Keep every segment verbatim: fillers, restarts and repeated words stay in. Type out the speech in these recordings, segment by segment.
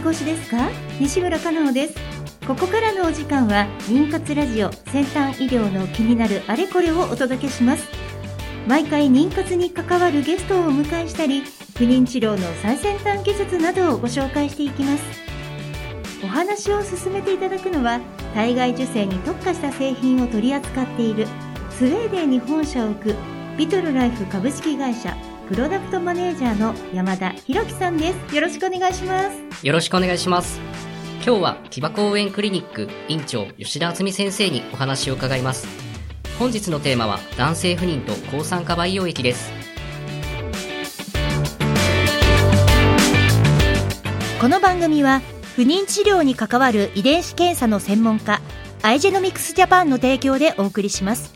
過ごしですか？西村香奈です。ここからのお時間は妊活ラジオ、先端医療の気になるあれこれをお届けします。毎回妊活に関わるゲストをお迎えしたり、不妊治療の最先端技術などをご紹介していきます。お話を進めていただくのは、体外受精に特化した製品を取り扱っているスウェーデンに本社を置くビトルライフ株式会社プロダクトマネージャーの山田博樹さんです。よろしくお願いします。 よろしくお願いします。今日は木場公園クリニック院長吉田敦美先生にお話を伺います。本日のテーマは男性不妊と抗酸化培養液です。 この番組は不妊治療に関わる遺伝子検査の専門家アイジェノミクスジャパンの提供でお送りします。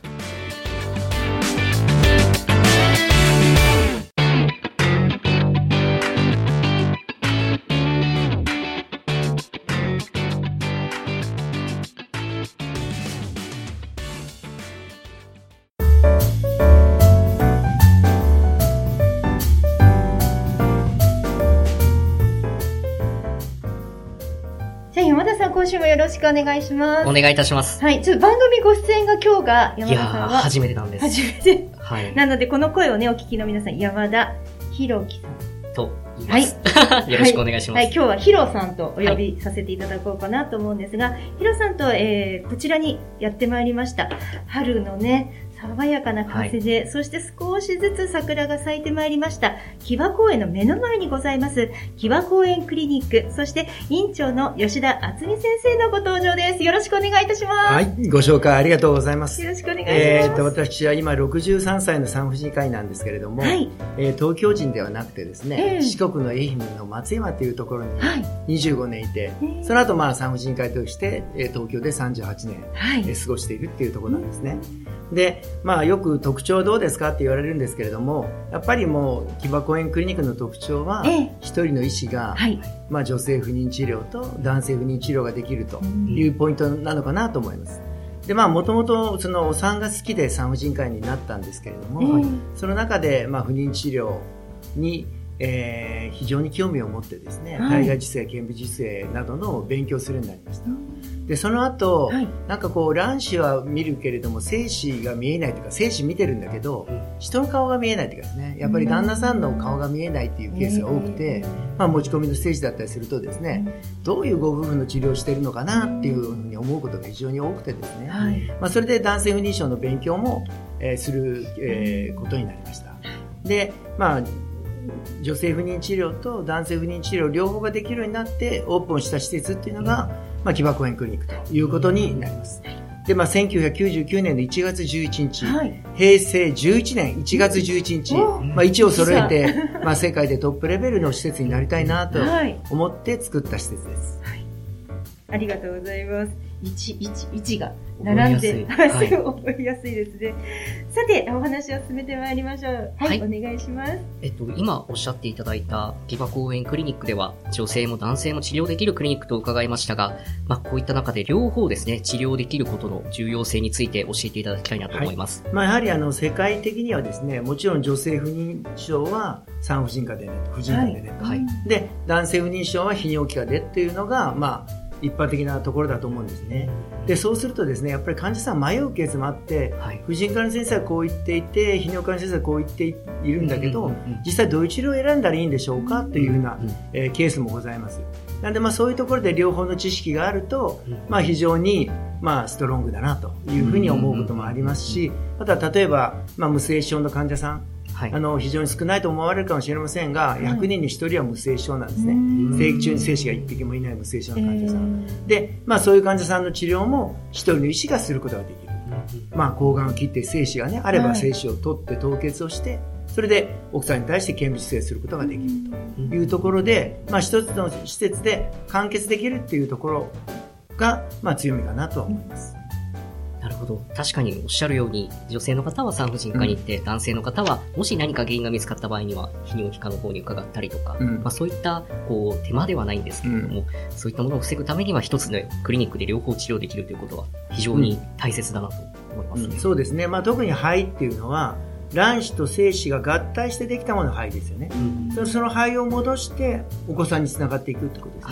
今週もよろしくお願いします。 お願いいたします。 はい、ちょっと番組ご出演が今日が山田さんは初めてなんです。 初めて。 はい。 なのでこの声をねお聞きの皆さん、山田博樹さんと言います。はい。よろしくお願いします。 はい、はい、今日はヒロさんとお呼びさせていただこうかなと思うんですが、はい、ヒロさんと、えー、こちらにやってまいりました。春のね。爽やかな風で、はい、そして少しずつ桜が咲いてまいりました。木場公園の目の前にございます木場公園クリニック、そして院長の吉田敦美先生のご登場です。よろしくお願いいたします。 はい、ご紹介ありがとうございます。 よろしくお願いします。 えー、と私は今ろくじゅうさんさいの産婦人科医なんですけれども、はい、えー、東京人ではなくてですね、えー、四国の愛媛の松山というところににじゅうごねんいて、はい、その後まあ産婦人科医として、えー、東京でさんじゅうはちねん、はい、えー、過ごしているっていうところなんですね。うん、で、まあよく特徴どうですかって言われるんですけれども、やっぱりもう木場公園クリニックの特徴は、ええ、一人の医師が、はい、まあ、女性不妊治療と男性不妊治療ができるというポイントなのかなと思います。で、まあもともとそのお産が好きで産婦人科医になったんですけれども、ええ、その中でまあ不妊治療にえー、非常に興味を持ってですね、はい、体外受精、顕微授精などの勉強するようになりました。で、その後、はい、なんかこう卵子は見るけれども精子が見えないというか、精子見てるんだけど、うん、人の顔が見えないというかですね、やっぱり旦那さんの顔が見えないっていうケースが多くて、まあ持ち込みのステージだったりするとですね、どういうご夫婦の治療をしているのかなっていうふうに思うことが非常に多くてですね、はい、まあそれで男性不妊症の勉強も、えー、する、えー、ことになりました。で、まあ女性不妊治療と男性不妊治療両方ができるようになってオープンした施設っていうのが、まあ、木場公園クリニックということになります。で、まあ、せんきゅうひゃくきゅうじゅうきゅうねんのいちがつじゅういちにち、はい、へいせいじゅういちねんいちがつじゅういちにち、まあ、位置を揃えて、まあ、世界でトップレベルの施設になりたいなと思って作った施設です。はい、 ありがとうございます。いち、いち、いちが並んで、はい、覚えやすいですね。さて、お話を進めてまいりましょう。はい、はい、お願いします。 えっと、今おっしゃっていただいた木場公園クリニックでは、女性も男性も治療できるクリニックと伺いましたが、まあ、こういった中で両方ですね、治療できることの重要性について教えていただきたいなと思います。 はい、まあ、やはりあの、世界的にはですね、もちろん女性不妊症は産婦人科でね、婦人科でね、はい、で、男性不妊症は泌尿器科でっていうのが、まあ、一般的なところだと思うんですね。で、そうするとですね、やっぱり患者さん迷うケースもあって、はい、婦人科の先生はこう言っていて、泌尿科の先生はこう言っているんだけど、うんうんうん、実際どういう治療を選んだらいいんでしょうかというふうな、うんうん、えー、ケースもございます。なので、まあそういうところで両方の知識があると、うん、まあ非常に、まあストロングだなというふうに思うこともありますし、あとは例えば、まあ無精子症の患者さん、はい、あの非常に少ないと思われるかもしれませんが、ひゃくにんにひとりは無精子症なんですね。生育中に精子がいっぴきもいない無精子症の患者さん。で、まあそういう患者さんの治療も一人の医師がすることができる。まあ睾丸を切って精子がね、あれば精子を取って凍結をして、それで奥さんに対して顕微授精することができるというところで、まあ一つの施設で完結できるっていうところが、まあ強みかなとは思います。 なるほど。確かにおっしゃるように、女性の方は産婦人科に行って、うん、男性の方はもし何か原因が見つかった場合には泌尿器科の方に伺ったりとか、うん、まあ、そういったこう手間ではないんですけれども、うん、そういったものを防ぐためには一つのクリニックで両方治療できるということは非常に大切だなと思いますね。 うんうん、そうですね。まあ、特に肺っていうのは卵子と精子が合体してできたものが肺ですよね。うん、その肺を戻してお子さんにつながっていくってことですね。はい、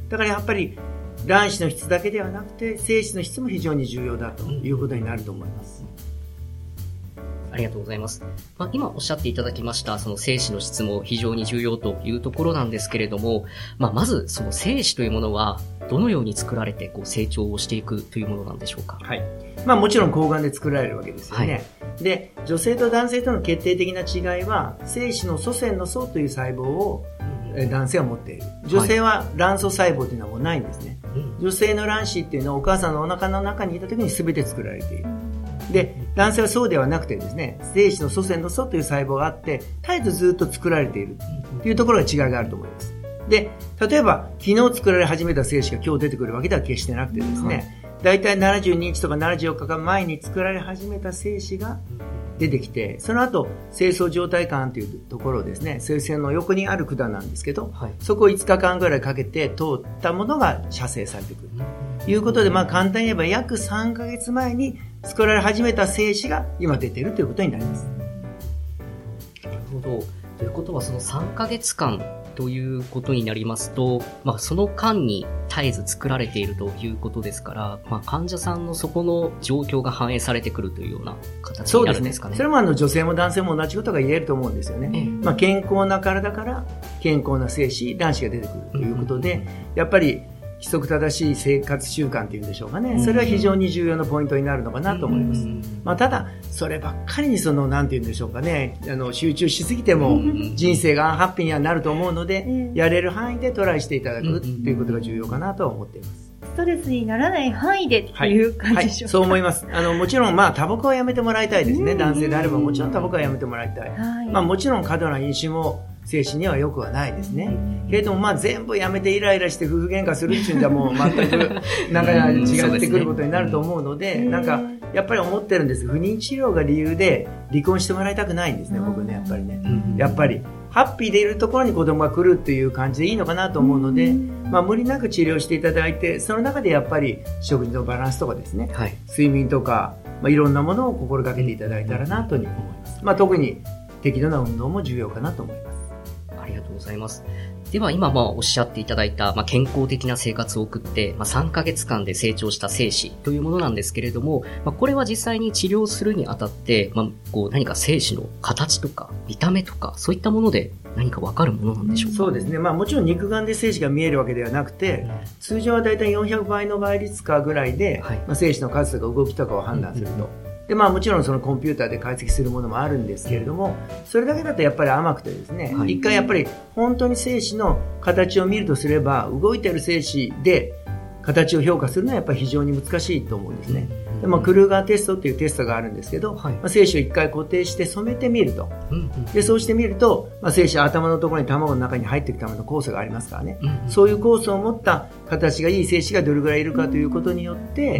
だからやっぱり卵子の質だけではなくて精子の質も非常に重要だということになると思います。 ありがとうございます。まあ、今おっしゃっていただきましたその精子の質も非常に重要というところなんですけれども、まあ、まずその精子というものはどのように作られてこう成長をしていくというものなんでしょうか。 はい。まあもちろん睾丸で作られるわけですよね。はい、で、女性と男性との決定的な違いは精子の祖先の層という細胞を男性は持っている。女性は卵巣細胞というのはもうないんですね。はい、女性の卵子っていうのはお母さんのお腹の中にいた時に全て作られている。で、男性はそうではなくてですね、精子の祖先の層という細胞があって、絶えずずっと作られているというところが違いがあると思います。で、例えば昨日作られ始めた精子が今日出てくるわけでは決してなくてですね、だいたいななじゅうににちとかななじゅうよっかかんまえに作られ始めた精子が出てきて、その後精巣上体管というところですね、精巣の横にある管なんですけど、はい、そこをいつかかんぐらいかけて通ったものが射精されてくるということで、まあ簡単に言えば約さんかげつまえに作られ始めた精子が今出ているということになります。 なるほど。ということはそのさんかげつかんということになりますと、まあその間に絶えず作られているということですから、まあ患者さんのそこの状況が反映されてくるというような形になるんですかね。そうですね。 それもあの女性も男性も同じことが言えると思うんですよね。ええ、まあ健康な体から健康な精子、卵子が出てくるということで、うんうん、やっぱり規則正しい生活習慣というんでしょうかね。それは非常に重要なポイントになるのかなと思います。まあ、ただ、そればっかりにその、なんていうんでしょうかね。あの、集中しすぎても人生がハッピーにはなると思うので、やれる範囲でトライしていただくっていうことが重要かなとは思っています。 ストレスにならない範囲でっていう感じでしょうか。はいはい、 そう思います。あの、もちろん、まあ、タバコはやめてもらいたいですね。男性であればもちろんタバコはやめてもらいたい。はい、まあ、もちろん過度な飲酒も、精子には良くはないですね。けれども、まあ全部やめてイライラして夫婦喧嘩するっていうんじゃもう全くなんか違ってくることになると思うので、なんかやっぱり思ってるんです。不妊治療が理由で離婚してもらいたくないんですね、僕ね、やっぱりね。やっぱりハッピーでいるところに子供が来るっていう感じでいいのかなと思うので、まあ無理なく治療していただいて、その中でやっぱり食事のバランスとかですね、はい、睡眠とか、まあ、いろんなものを心がけていただいたらなと思います。まあ特に適度な運動も重要かなと思います。 ありがとうございます。では今まあおっしゃっていただいた、まあ、健康的な生活を送って、まあ、さんかげつかんで成長した精子というものなんですけれども、まあ、これは実際に治療するにあたって、まあ、こう何か精子の形とか見た目とかそういったもので何か分かるものなんでしょうか。 そうですね。まあもちろん肉眼で精子が見えるわけではなくて、うん、通常はだいたいよんひゃくばいの倍率かぐらいで、はい、まあ、精子の数とか動きとかを判断すると。うんうん、でまあ、もちろんそのコンピューターで解析するものもあるんですけれども、それだけだとやっぱり甘くてですね、はい、一回やっぱり本当に精子の形を見るとすれば、動いている精子で形を評価するのはやっぱり非常に難しいと思うんですね。でまあ、クルーガーテストっていうテストがあるんですけど、はい、まあ、精子を一回固定して染めてみると。でそうしてみると、まあ、精子は頭のところに卵の中に入っていくための酵素がありますからね、うん、そういう酵素を持った形がいい精子がどれぐらいいるかということによって、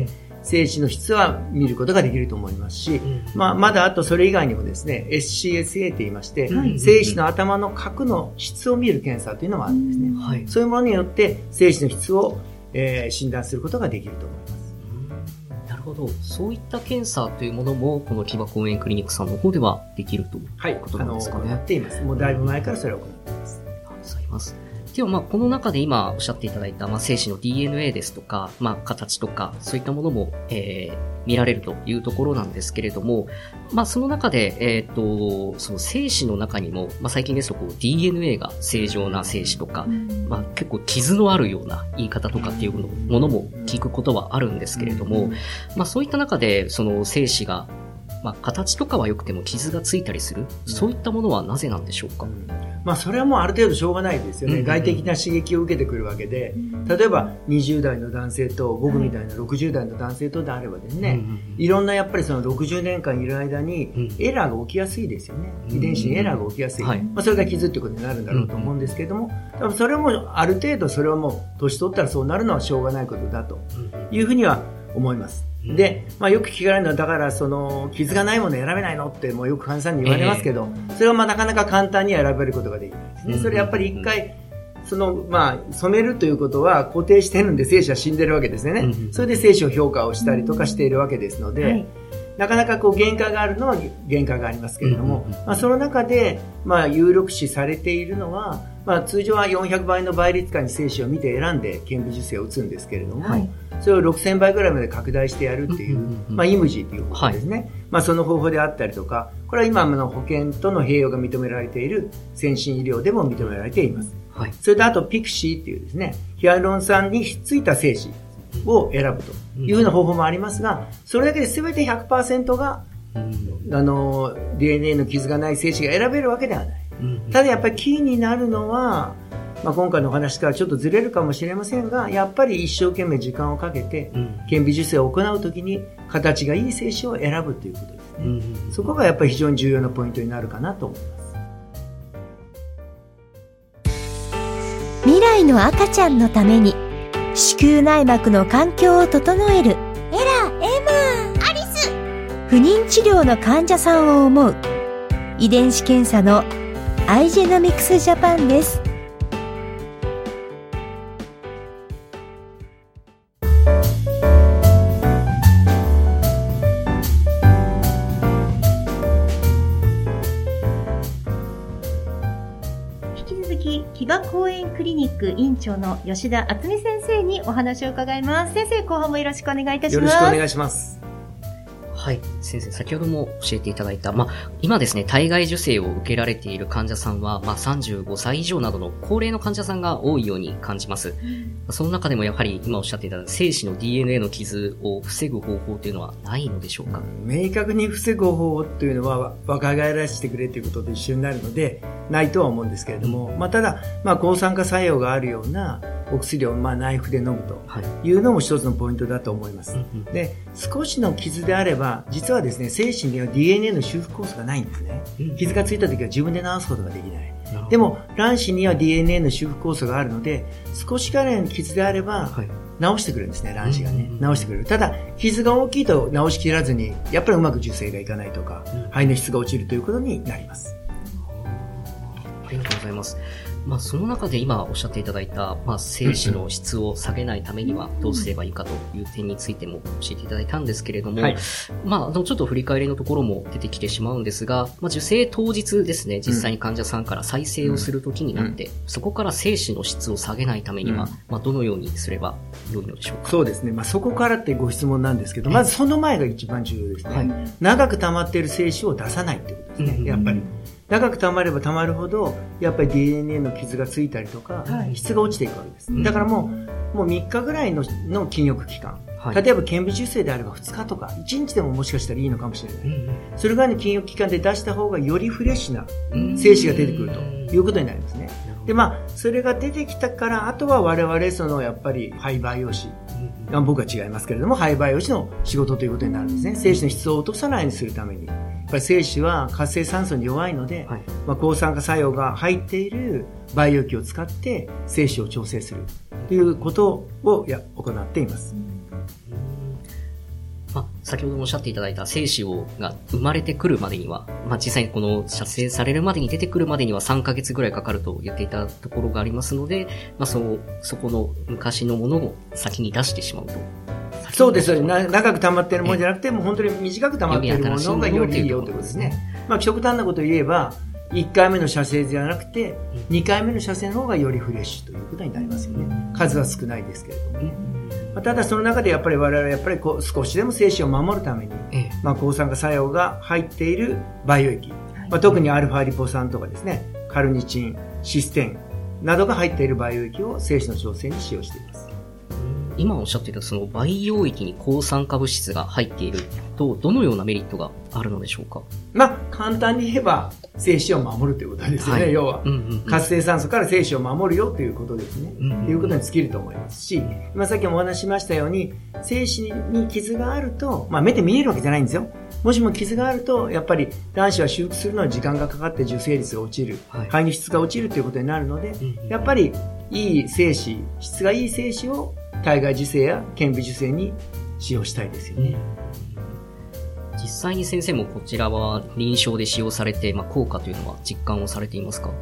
精子の質は見ることができると思いますし、うん、まあ、まだあとそれ以外にもですね エスシーエスエー と言いまして、うん、精子の頭の核の質を見る検査というのがあるんですね、うん、はい、そういうものによって精子の質を、えー、診断することができると思います。 なるほど。そういった検査というものもこの木場公園クリニックさんの方ではできるということなんですかね。はい、あの、やっています。 もうだいぶ前からそれを行っています。 ありがとうございます。ではまあこの中で今おっしゃっていただいたまあ精子の ディーエヌエー ですとか、まあ形とかそういったものも、えー、見られるというところなんですけれども、まあその中で、えっと、その精子の中にも、まあ最近ですとこう ディーエヌエー が正常な精子とか、まあ結構傷のあるような言い方とかっていうものも聞くことはあるんですけれども、まあそういった中でその精子がまあ、形とかは良くても傷がついたりする、そういったものはなぜなんでしょうか。うん、 まあ、それはもうある程度しょうがないですよね、うんうんうん、外的な刺激を受けてくるわけで、例えばにじゅうだいの男性と僕みたいなろくじゅうだいの男性とであればですね、うんうんうん、いろんなやっぱりそのろくじゅうねんかんいる間にエラーが起きやすいですよね、うん、遺伝子にエラーが起きやすい、はい、まあ、それが傷ってことになるんだろうと思うんですけれども、多分それもある程度それはもう年取ったらそうなるのはしょうがないことだというふうには思います。で、まあ、よく聞かれるのは、だからその傷がないもの選べないのってもうよく患者さんに言われますけど、えー、それはまあなかなか簡単には選べることができないですね、うん、それやっぱり一回その、まあ、染めるということは固定してるんで精子は死んでるわけですよね、うん、それで精子を評価をしたりとかしているわけですので、はい、 なかなかこう限界があるのは限界がありますけれども、うんうんうん、まあ、その中で、まあ、有力視されているのは、まあ、通常はよんひゃくばいの倍率間に精子を見て選んで顕微授精を打つんですけれども、はい、それをろくせんばいぐらいまで拡大してやるっていう、うんうんうん、まあ、イムジーという方法ですね、はい、まあ、その方法であったりとか、これは今の保険との併用が認められている先進医療でも認められています、はい、それとあとピクシーっていうですね、ヒアルロン酸にひっついた精子を選ぶというような方法もありますが、それだけで全て ひゃくパーセント が、うん、あの ディーエヌエー の傷がない精子が選べるわけではない、うん、ただやっぱりキーになるのは、まあ、今回のお話からちょっとずれるかもしれませんが、やっぱり一生懸命時間をかけて顕微授精を行うときに形がいい精子を選ぶということですね、うん、そこがやっぱり非常に重要なポイントになるかなと思います。 未来の赤ちゃんのために子宮内膜の環境を整えるエラ、エマ、アリス。不妊治療の患者さんを思う遺伝子検査のアイジェノミクスジャパンです。木場公園クリニック院長の吉田敦美先生にお話を伺います。先生、後半もよろしくお願いいたします。 よろしくお願いします。 はい。先生、先ほども教えていただいた、まあ、今ですね、体外受精を受けられている患者さんは、まあ、さんじゅうごさい以上などの高齢の患者さんが多いように感じます。うん、その中でもやはり、今おっしゃっていた精子の ディーエヌエー の傷を防ぐ方法というのはないのでしょうか？ うん、明確に防ぐ方法というのは、若返らせてくれということと一緒になるので、ないとは思うんですけれども、うん、まあ、ただ、まあ、抗酸化作用があるようなお薬をまあナイフで飲むというのも一つのポイントだと思います。はい、で、少しの傷であれば、実はですね、精子には ディーエヌエー の修復酵素がないんですね。うん、傷がついた時は自分で治すことができない。でも、卵子には ディーエヌエー の修復酵素があるので、少しぐらいの傷であれば、治してくれるんですね、卵子がね。治してくれる。ただ、傷が大きいと治しきらずに、やっぱりうまく受精がいかないとか、肺の質が落ちるということになります。 ありがとうございます。まあ、その中で今おっしゃっていただいた、まあ、精子の質を下げないためにはどうすればいいかという点についても教えていただいたんですけれども、はい、まあ、あの、ちょっと振り返りのところも出てきてしまうんですが、まあ、受精当日ですね、実際に患者さんから再生をするときになって、うん、そこから精子の質を下げないためには、うん、まあ、どのようにすれば良いのでしょうか？ そうですね。まあ、そこからってご質問なんですけど、まずその前が一番重要ですね。はい、長く溜まっている精子を出さないってことですね、うん、やっぱり。長く溜まれば溜まるほどやっぱり ディーエヌエー の傷がついたりとか、はい、質が落ちていくわけです、うん、だからもう、もうみっかぐらい の, の禁欲期間、はい、例えば顕微授精であればふつかとかいちにちでももしかしたらいいのかもしれない、うん、それぐらいの禁欲期間で出した方がよりフレッシュな精子が出てくるということになりますね。で、まあ、それが出てきたからあとは我々そのやっぱり胚培養士、うん、僕は違いますけれども胚培養士の仕事ということになるんですね。精子の質を落とさないようにするためにやっぱり精子は活性酸素に弱いので、はい、まあ、抗酸化作用が入っている培養器を使って精子を調整するということをや行っています。 まあ、先ほどもおっしゃっていただいた精子をが生まれてくるまでには、まあ、実際にこの射精されるまでに出てくるまでにはさんかげつぐらいかかると言っていたところがありますので、まあ、その、そこの昔のものを先に出してしまうと。 そうですよね。長く溜まっているものじゃなくて、もう本当に短く溜まっているものがよりいいよということですね。まあ、極端なことを言えば、いっかいめの射精じゃなくて、にかいめの射精の方がよりフレッシュということになりますよね。数は少ないですけれどもね。まあ、ただその中でやっぱり我々はやっぱりこう少しでも精子を守るために、まあ、抗酸化作用が入っている培養液、まあ、特にアルファリポ酸とかですね、カルニチン、システンなどが入っている培養液を精子の調整に使用しています。 今おっしゃっていたその培養液に抗酸化物質が入っているとどのようなメリットがあるのでしょうか？ まあ簡単に言えば精子を守るということですよね、はい、要は、うんうんうん、活性酸素から精子を守るよということですね、うんうんうん、いうことに尽きると思いますし、今さっきもお話ししましたように精子に傷があると、まあ、目で見えるわけじゃないんですよ。もしも傷があるとやっぱり卵子は修復するのに時間がかかって受精率が落ちる、はい、肺の質が落ちるということになるので、うんうん、やっぱりいい精子、質がいい精子を体外受精や顕微受精に使用したいですよね。 実際に先生もこちらは臨床で使用されて、まあ、効果というのは実感をされていますか？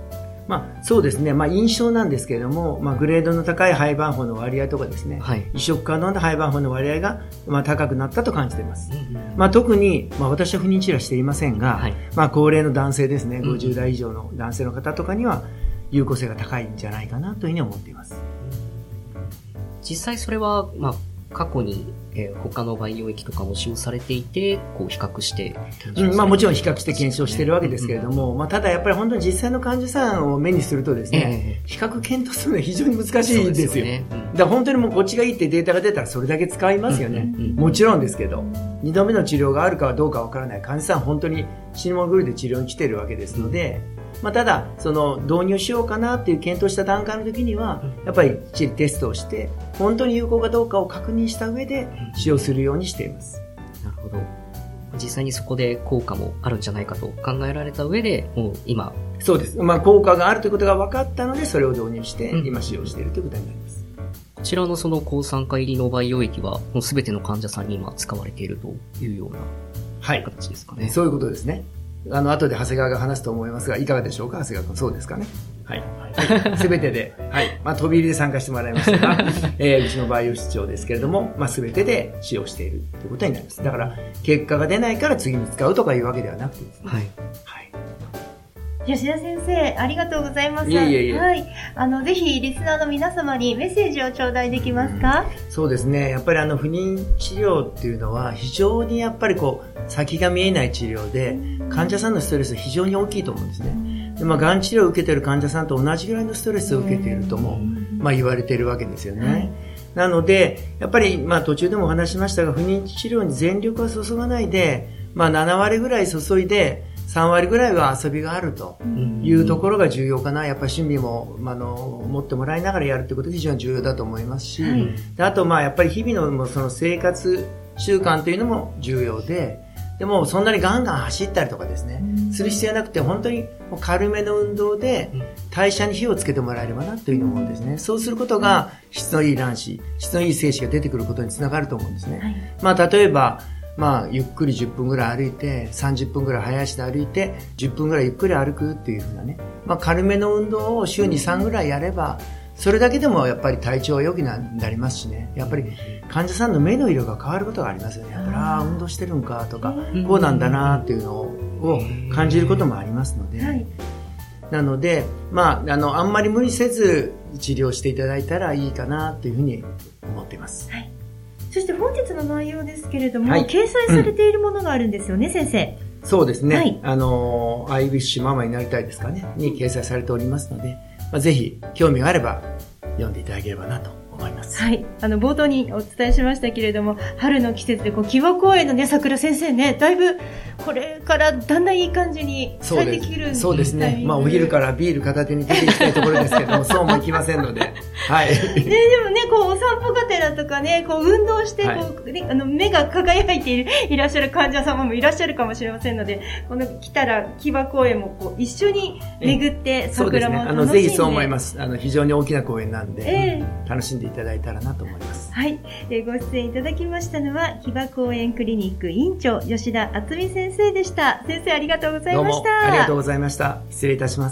まあ、そうですね、まあ、印象なんですけれども、まあ、グレードの高い胚盤胞の割合とかですね、はい、移植可能な胚盤胞の割合が、まあ、高くなったと感じています。うんうん、まあ、特に、まあ、私は不妊治療していませんが、はい、まあ、高齢の男性ですね、ごじゅう代以上の男性の方とかには有効性が高いんじゃないかなというふうに思っています。 実際それは、まあ、過去に、えー、他の培養液とかも使用されていて、こう比較して、 うん、まあもちろん比較して検証しているわけですけれども、うんうん、まあただやっぱり本当に実際の患者さんを目にするとですね、えー、比較検討するのは非常に難しいんですよ。ね、うん、だから本当にもうこっちがいいってデータが出たらそれだけ使いますよね。うんうんうん、もちろんですけど、二度目の治療があるかどうかわからない患者さん本当に死に物狂いで治療に来ているわけですので、まあ、ただその導入しようかなっていう検討した段階の時にはやっぱりテストをして本当に有効かどうかを確認した上で使用するようにしています。 なるほど。実際にそこで効果もあるんじゃないかと考えられた上でもう今そうです、まあ、効果があるということが分かったのでそれを導入して今使用しているということになります。 こちらのその抗酸化入りの培養液はもう全ての患者さんに今使われているというような形ですかね。 はい、そういうことですね。あの、後で長谷川が話すと思いますが、いかがでしょうか、長谷川君。そうですかね。はい。すべてで、はい。まあ、飛び入りで参加してもらいましたが、えー、うちの培養室長ですけれども、まあ、すべてで使用しているということになります。だから、結果が出ないから次に使うとかいうわけではなくてですね。はい。はい。 吉田先生、ありがとうございます。 いえいえいえ。 はい。あの、ぜひ、リスナーの皆様にメッセージを頂戴できますか？ うん、そうですね。やっぱりあの、不妊治療っていうのは、非常にやっぱりこう、先が見えない治療で、患者さんのストレスは非常に大きいと思うんですね。で、まあ、がん治療を受けている患者さんと同じぐらいのストレスを受けているとも、まあ、言われているわけですよね。はい、なので、やっぱり、まあ、途中でもお話しましたが、不妊治療に全力は注がないで、まあ、なな割ぐらい注いで、さん割ぐらいは遊びがあるというところが重要かな。やっぱり趣味も、あの、持ってもらいながらやるということが非常に重要だと思いますし、はい、であと、まあ、やっぱり日々のその生活習慣というのも重要で、でもそんなにガンガン走ったりとかですね、する必要なくて、本当に軽めの運動で代謝に火をつけてもらえればなというふうに思うんですね。そうすることが質のいい卵子、質のいい精子が出てくることにつながると思うんですね。はい、まあ例えば、まあゆっくりじゅっぷんぐらい歩いて、さんじゅっぷんぐらい早足で歩いて、じゅっぷんぐらいゆっくり歩くっていうふうなね、まあ軽めの運動を週にさんぐらいやれば、それだけでもやっぱり体調は良くなりますしね。やっぱり患者さんの目の色が変わることがありますよね。やっぱり、ああ、運動してるんかとか、こうなんだなっていうのを感じることもありますので。はい、なので、まあ、あの、あんまり無理せず治療していただいたらいいかなというふうに思っています。はい。 そして本日の内容ですけれども、はい、掲載されているものがあるんですよね、うん、先生。 そうですね。はい、あの、アイウィッシュママになりたいですかね、に掲載されておりますので、まあ、ぜひ興味があれば読んでいただければなと思います。 はい。あの、冒頭にお伝えしましたけれども、春の季節で、こう、木場公園のね、桜先生ね、だいぶ、これからだんだんいい感じに咲いてきるんです。 そうですね。まあ、お昼からビール片手に出ていきたいところですけども、そうもいきませんので。はい。ね、 でもね、こう、お散歩がてらとかね、こう、運動して、こう、ね、あの、目が輝いている、いらっしゃる患者様もいらっしゃるかもしれませんので、この、来たら、木場公園も、こう、一緒に巡って、桜も楽しんで。そうですね。あの、ぜひそう思います。あの、非常に大きな公園なんで、えー、楽しんでいただいたらなと思います。 はい。えー、ご出演いただきましたのは、木場公園クリニック院長、吉田敦美先生でした。先生、ありがとうございました。どうもありがとうございました。失礼いたします。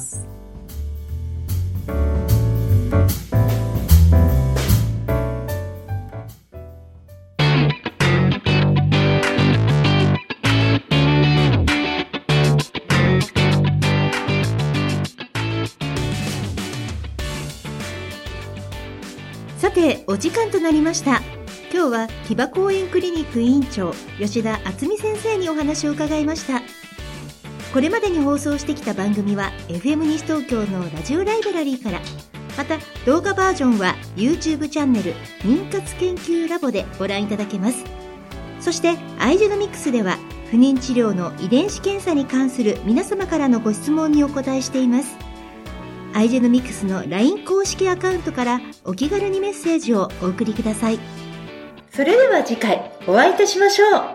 さて、お時間となりました。今日は木場公園クリニック院長吉田敦美先生にお話を伺いました。これまでに放送してきた番組は エフエム 西東京のラジオライブラリーから、また動画バージョンは YouTube チャンネル妊活研究ラボでご覧いただけます。そしてアイジェノミクスでは不妊治療の遺伝子検査に関する皆様からのご質問にお答えしています。アイジェノミクスの ライン 公式アカウントからお気軽にメッセージをお送りください。それでは次回お会いいたしましょう。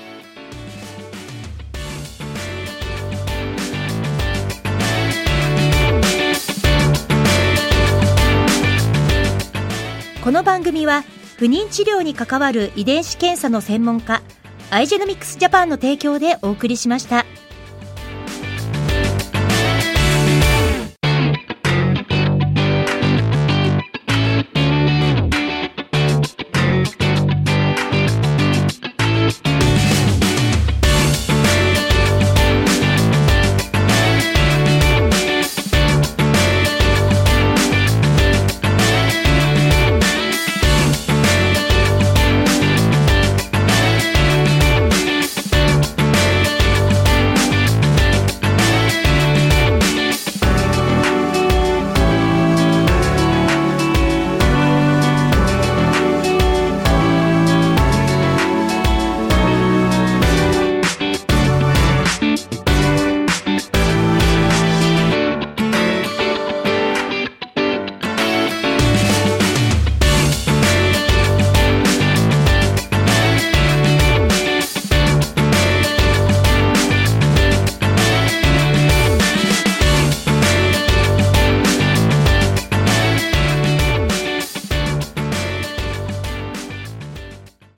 この番組は不妊治療に関わる遺伝子検査の専門家アイジェノミクスジャパンの提供でお送りしました。